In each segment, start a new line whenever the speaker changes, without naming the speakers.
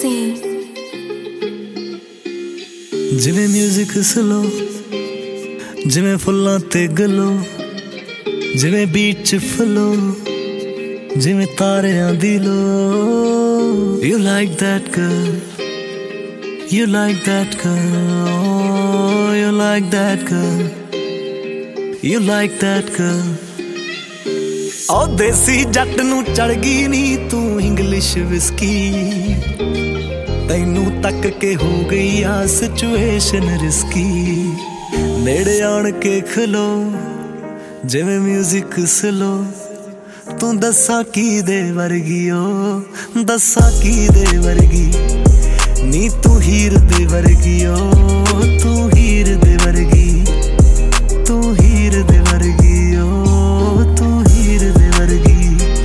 Scene.
ਜਿਵੇਂ music slow, ਜਿਵੇਂ ਫੁੱਲਾਂ ਤੇ ਗਲੋ, ਜਿਵੇਂ ਬੀਟ ਚ ਫਲੋ, ਜਿਵੇਂ ਤਾਰਿਆਂ ਦੀ ਲੋ। You like that girl, you like that girl, oh, you like that girl, you like that girl। ਓ ਦੇਸੀ ਜੱਟ ਨੂੰ ਚੜ ਗਈ ਨੀ ਤੂੰ ਇੰਗਲਿਸ਼ ਵਿਸਕੀ, ਤੈਨੂੰ ਤੱਕ ਕੇ ਹੋ ਗਈ ਆ ਸਿਚੁਏਸ਼ਨ ਰਿਸਕੀ। ਨੇੜੇ ਆਣ ਕੇ ਖਲੋ ਜਿਵੇਂ ਮਿਊਜ਼ਿਕ ਸਲੋ, ਤੂੰ ਦੱਸਾਂ ਕੀ ਦੇ ਵਰਗੀ, ਓ ਦੱਸਾਂ ਕੀ ਦੇ ਵਰਗੀ ਨੀ ਤੂੰ ਹੀਰ ਦੇ ਵਰਗੀ, ਓ ਤੂੰ ਹੀਰ ਦੇ ਵਰਗੀ, ਤੂੰ ਹੀਰ ਦੇ ਵਰਗੀ, ਓ ਤੂੰ ਹੀਰ ਦੇ ਵਰਗੀ।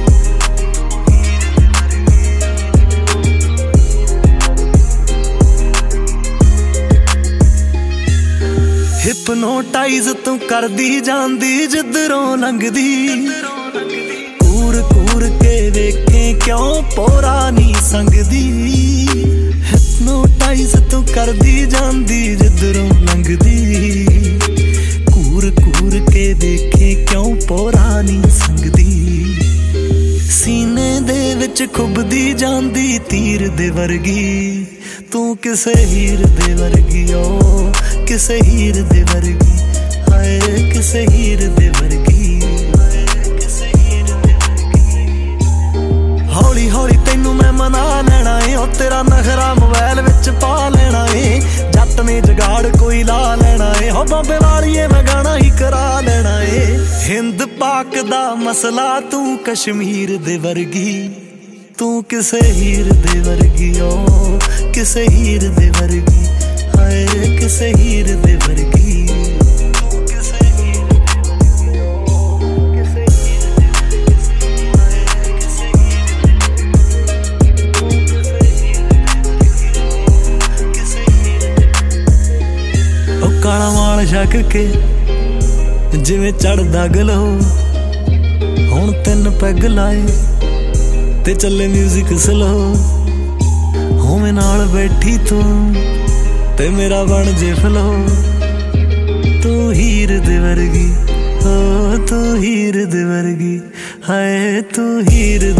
ਹਿਪਨੋਟਾਈਜ਼ ਤੂੰ ਕਰਦੀ ਜਾਂਦੀ ਜਿੱਧਰੋਂ ਲੰਘਦੀ, ਘੂਰ ਘੂਰ ਕੇ ਵੇਖੇ ਕਿਉਂ ਪੋਰਾ ਨੀ ਸੰਗਦੀ। ਹਿਪਨੋਟਾਈਜ਼ ਤੂੰ ਕਰਦੀ ਜਾਂਦੀ ਜਿੱਧਰੋਂ ਲੰਘਦੀ, ਘੂਰ ਘੂਰ ਕੇ ਵੇਖੇ ਕਿਉਂ ਪੋਰਾ ਨੀ ਸੰਗਦੀ। ਸੀਨੇ ਦੇ ਵਿੱਚ ਖੁੱਭਦੀ ਜਾਂਦੀ ਤੀਰ ਦੇ ਵਰਗੀ, ਤੂੰ ਕਿਸੇ ਹੀਰ ਦੇ ਵਰਗੀ, ਓ ਕਿਸੇ ਹੀਰ ਦੇ ਵਰਗੀ, ਹਾਏ ਕਿਸੇ ਹੀਰ ਦੇ ਵਰਗੀ, ਹਾਏ ਕਿਸੇ ਹੀਰ ਦੇ ਵਰਗੀ। ਹੌਲੀ ਹੌਲੀ ਤੈਨੂੰ ਮੈਂ ਮਨਾ ਲੈਣਾ ਏ, ਓ ਤੇਰਾ ਨਖਰਾ ਮੋਬਾਈਲ ਵਿੱਚ ਪਾ ਲੈਣਾ ਏ। ਜੱਟ ਨੇ ਜਗਾੜ ਕੋਈ ਲਾ ਲੈਣਾ ਏ, ਹੋ ਬੰਬੇ ਵਾਲੀਏ ਮੈਂ ਗਾਣਾ ਹੀ ਕਰਾ ਲੈਣਾ ਏ। ਹਿੰਦ ਪਾਕ ਦਾ ਮਸਲਾ ਤੂੰ ਕਸ਼ਮੀਰ ਦੇ ਵਰਗੀ, ਤੂੰ ਕਿਸੇ ਹੀਰ ਦੇ ਵਰਗੀ, ਓ ਕਿਸੇ ਹੀਰ ਦੇ ਵਰਗੀ, ਹਾਏ ਕਿਸੇ ਹੀਰ ਦੇ ਵਰਗੀ, ਤੂੰ ਕਿਸੇ ਹੀਰ ਦੇ ਵਰਗੀ, ਓ ਕਿਸੇ ਹੀਰ ਦੇ ਵਰਗੀ, ਹਾਏ ਕਿਸੇ ਹੀਰ ਦੇ ਵਰਗੀ, ਤੂੰ ਕਿਸੇ ਹੀਰ ਦੇ ਵਰਗੀ, ਕਿਸੇ ਹੀਰ ਦੇ ਵਰਗੀ। ਓ ਕਾਲਾ ਮਾਲ ਛਕ ਕੇ ਜਿਵੇਂ ਚੜਦਾ ਗਲੋ, ਹੁਣ 3 ਪੈਗ ਲਾਏ ਤੇ ਚੱਲੇ ਮਿਊਜ਼ਿਕ ਸਲੋ। ਹੋਵੇਂ ਨਾਲ ਬੈਠੀ ਤੂੰ ਤੇ ਮੇਰਾ ਬਣ ਜੇ ਫਲੋ, ਤੂੰ ਹੀਰ ਦੇ ਵਰਗੀ, ਓ ਤੂੰ ਹੀਰ ਦੇ ਵਰਗੀ, ਹਾਏ ਤੂੰ ਹੀਰ